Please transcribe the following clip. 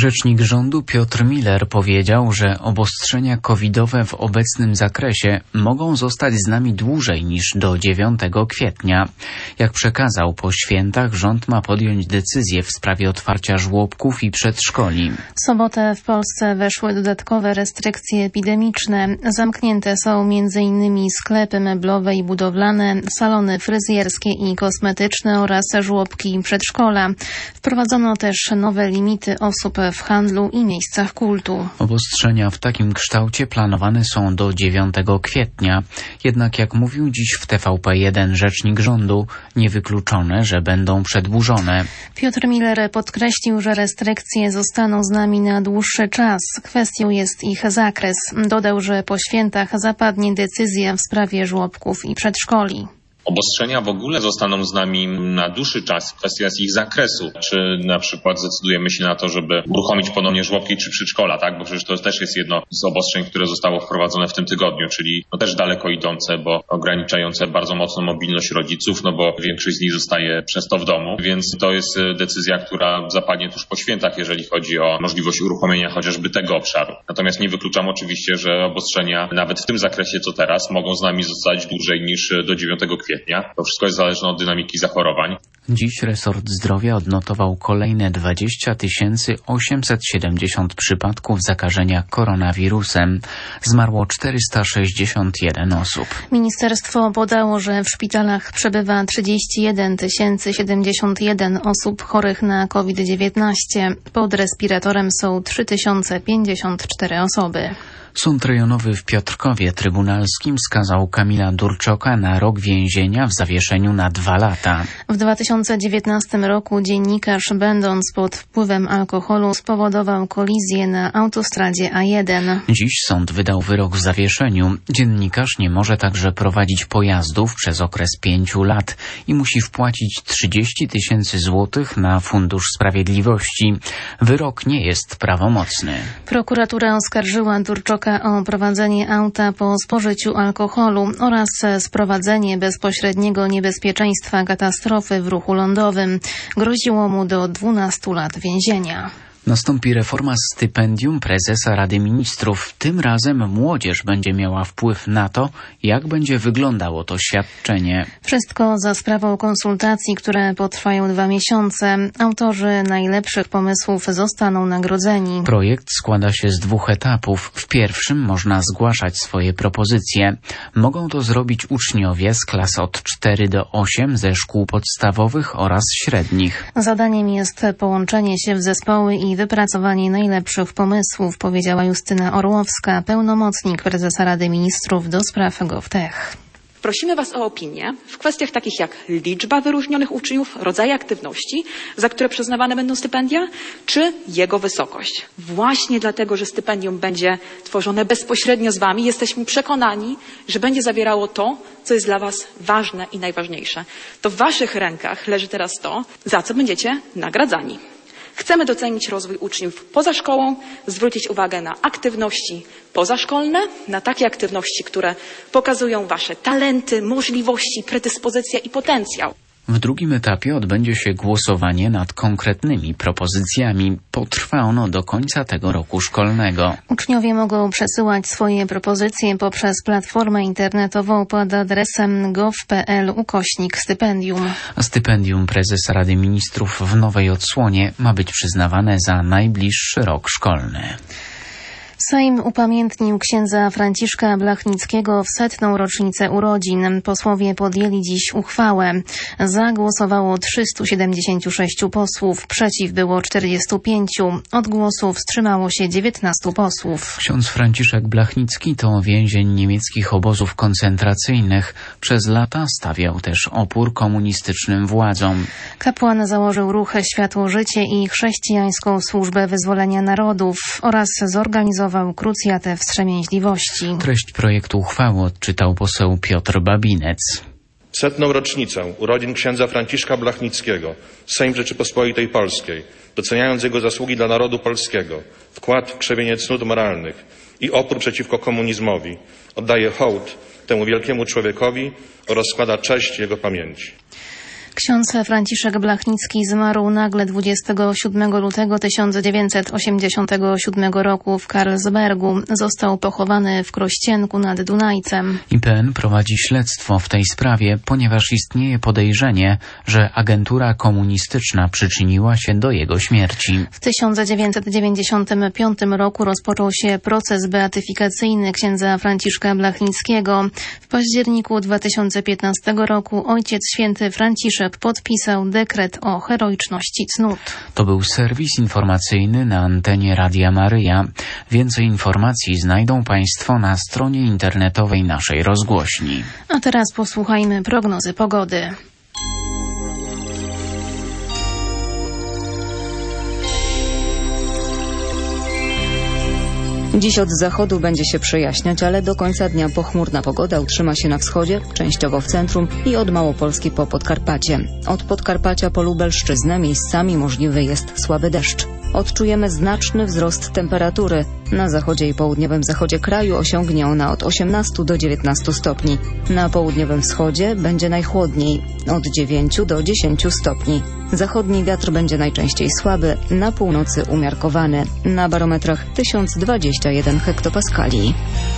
Rzecznik rządu Piotr Miller powiedział, że obostrzenia covidowe w obecnym zakresie mogą zostać z nami dłużej niż do 9 kwietnia. Jak przekazał, po świętach rząd ma podjąć decyzję w sprawie otwarcia żłobków i przedszkoli. W sobotę w Polsce weszły dodatkowe restrykcje epidemiczne. Zamknięte są m.in. sklepy meblowe i budowlane, salony fryzjerskie i kosmetyczne oraz żłobki i przedszkola. Wprowadzono też nowe limity osób w handlu i miejscach kultu. Obostrzenia w takim kształcie planowane są do 9 kwietnia. Jednak jak mówił dziś w TVP1 rzecznik rządu, niewykluczone, że będą przedłużone. Piotr Miller podkreślił, że restrykcje zostaną z nami na dłuższy czas. Kwestią jest ich zakres. Dodał, że po świętach zapadnie decyzja w sprawie żłobków i przedszkoli. Obostrzenia w ogóle zostaną z nami na dłuższy czas. Kwestia jest ich zakresu. Czy na przykład zdecydujemy się na to, żeby uruchomić ponownie żłobki czy przedszkola, tak? Bo przecież to też jest jedno z obostrzeń, które zostało wprowadzone w tym tygodniu, czyli też daleko idące, bo ograniczające bardzo mocno mobilność rodziców, bo większość z nich zostaje przez to w domu, więc to jest decyzja, która zapadnie tuż po świętach, jeżeli chodzi o możliwość uruchomienia chociażby tego obszaru. Natomiast nie wykluczam oczywiście, że obostrzenia nawet w tym zakresie, co teraz, mogą z nami zostać dłużej niż do 9 kwietnia. To wszystko jest zależne od dynamiki zachorowań. Dziś resort zdrowia odnotował kolejne 20 870 przypadków zakażenia koronawirusem. Zmarło 461 osób. Ministerstwo podało, że w szpitalach przebywa 31 071 osób chorych na COVID-19. Pod respiratorem są 3054 osoby. Sąd rejonowy w Piotrkowie Trybunalskim skazał Kamila Durczoka na rok więzienia w zawieszeniu na 2 lata. W 2019 roku dziennikarz, będąc pod wpływem alkoholu, spowodował kolizję na autostradzie A1. Dziś sąd wydał wyrok w zawieszeniu. Dziennikarz nie może także prowadzić pojazdów przez okres 5 lat i musi wpłacić 30 000 złotych na Fundusz Sprawiedliwości. Wyrok nie jest prawomocny. Prokuratura oskarżyła Durczoka o prowadzenie auta po spożyciu alkoholu oraz sprowadzenie bezpośredniego niebezpieczeństwa katastrofy w ruchu lądowym. Groziło mu do 12 lat więzienia. Nastąpi reforma stypendium prezesa Rady Ministrów. Tym razem młodzież będzie miała wpływ na to, jak będzie wyglądało to świadczenie. Wszystko za sprawą konsultacji, które potrwają 2 miesiące. Autorzy najlepszych pomysłów zostaną nagrodzeni. Projekt składa się z 2 etapów. W pierwszym można zgłaszać swoje propozycje. Mogą to zrobić uczniowie z klas od 4 do 8 ze szkół podstawowych oraz średnich. Zadaniem jest połączenie się w zespoły i wypracowanie najlepszych pomysłów, powiedziała Justyna Orłowska, pełnomocnik prezesa Rady Ministrów do spraw GovTech. Prosimy Was o opinię w kwestiach takich jak liczba wyróżnionych uczniów, rodzaje aktywności, za które przyznawane będą stypendia, czy jego wysokość. Właśnie dlatego, że stypendium będzie tworzone bezpośrednio z Wami, jesteśmy przekonani, że będzie zawierało to, co jest dla Was ważne i najważniejsze. To w Waszych rękach leży teraz to, za co będziecie nagradzani. Chcemy docenić rozwój uczniów poza szkołą, zwrócić uwagę na aktywności pozaszkolne, na takie aktywności, które pokazują Wasze talenty, możliwości, predyspozycje i potencjał. W drugim etapie odbędzie się głosowanie nad konkretnymi propozycjami. Potrwa ono do końca tego roku szkolnego. Uczniowie mogą przesyłać swoje propozycje poprzez platformę internetową pod adresem gov.pl/stypendium. Stypendium prezesa Rady Ministrów w nowej odsłonie ma być przyznawane za najbliższy rok szkolny. Sejm upamiętnił księdza Franciszka Blachnickiego w 100. rocznicę urodzin. Posłowie podjęli dziś uchwałę. Za głosowało 376 posłów, przeciw było 45. Od głosu wstrzymało się 19 posłów. Ksiądz Franciszek Blachnicki to więzień niemieckich obozów koncentracyjnych. Przez lata stawiał też opór komunistycznym władzom. Kapłan założył ruch Światło Życie i Chrześcijańską Służbę Wyzwolenia Narodów oraz zorganizował krucjatę wstrzemięźliwości. Treść projektu uchwały odczytał poseł Piotr Babinec. W 100. rocznicę urodzin księdza Franciszka Blachnickiego Sejm Rzeczypospolitej Polskiej, doceniając jego zasługi dla narodu polskiego, wkład w krzewienie cnót moralnych i opór przeciwko komunizmowi, oddaje hołd temu wielkiemu człowiekowi oraz składa cześć jego pamięci. Ksiądz Franciszek Blachnicki zmarł nagle 27 lutego 1987 roku w Karlsbergu. Został pochowany w Krościenku nad Dunajcem. IPN prowadzi śledztwo w tej sprawie, ponieważ istnieje podejrzenie, że agentura komunistyczna przyczyniła się do jego śmierci. W 1995 roku rozpoczął się proces beatyfikacyjny księdza Franciszka Blachnickiego. W październiku 2015 roku Ojciec Święty Franciszek podpisał dekret o heroiczności cnót. To był serwis informacyjny na antenie Radia Maryja. Więcej informacji znajdą Państwo na stronie internetowej naszej rozgłośni. A teraz posłuchajmy prognozy pogody. Dziś od zachodu będzie się przejaśniać, ale do końca dnia pochmurna pogoda utrzyma się na wschodzie, częściowo w centrum i od Małopolski po Podkarpacie. Od Podkarpacia po Lubelszczyznę miejscami możliwy jest słaby deszcz. Odczujemy znaczny wzrost temperatury. Na zachodzie i południowym zachodzie kraju osiągnie ona od 18 do 19 stopni. Na południowym wschodzie będzie najchłodniej, od 9 do 10 stopni. Zachodni wiatr będzie najczęściej słaby, na północy umiarkowany. Na barometrach 1021 hektopaskali.